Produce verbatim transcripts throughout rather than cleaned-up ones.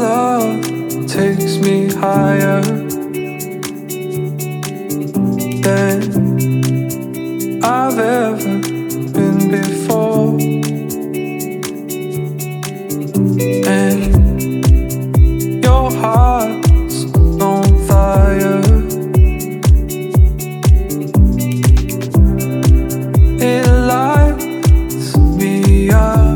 love takes me higher than I've ever been before. And your heart's on fire. It lights me up.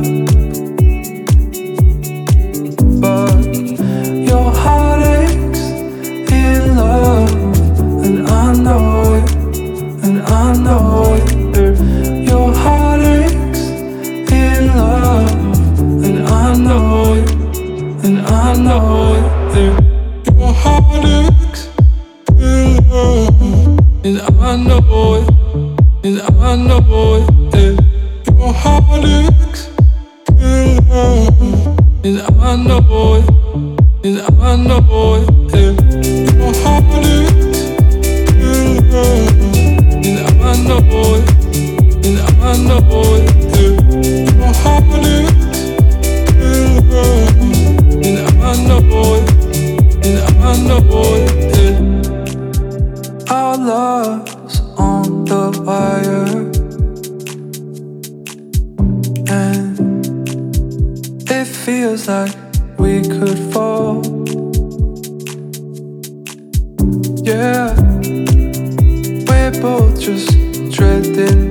But your heart aches in love, and I know it, and I know it. Your heart aches in love, and I know it, and I know it. Your heart aches in love, and I know it, and I know it. Your heart aches in love, and I know it, and I know it. Your heart aches in love, and I know it, and I know it. Your heart aches in love, and I know it, and I know it. Our love's on the wire, and it feels like we could fall. Yeah, we're both just treading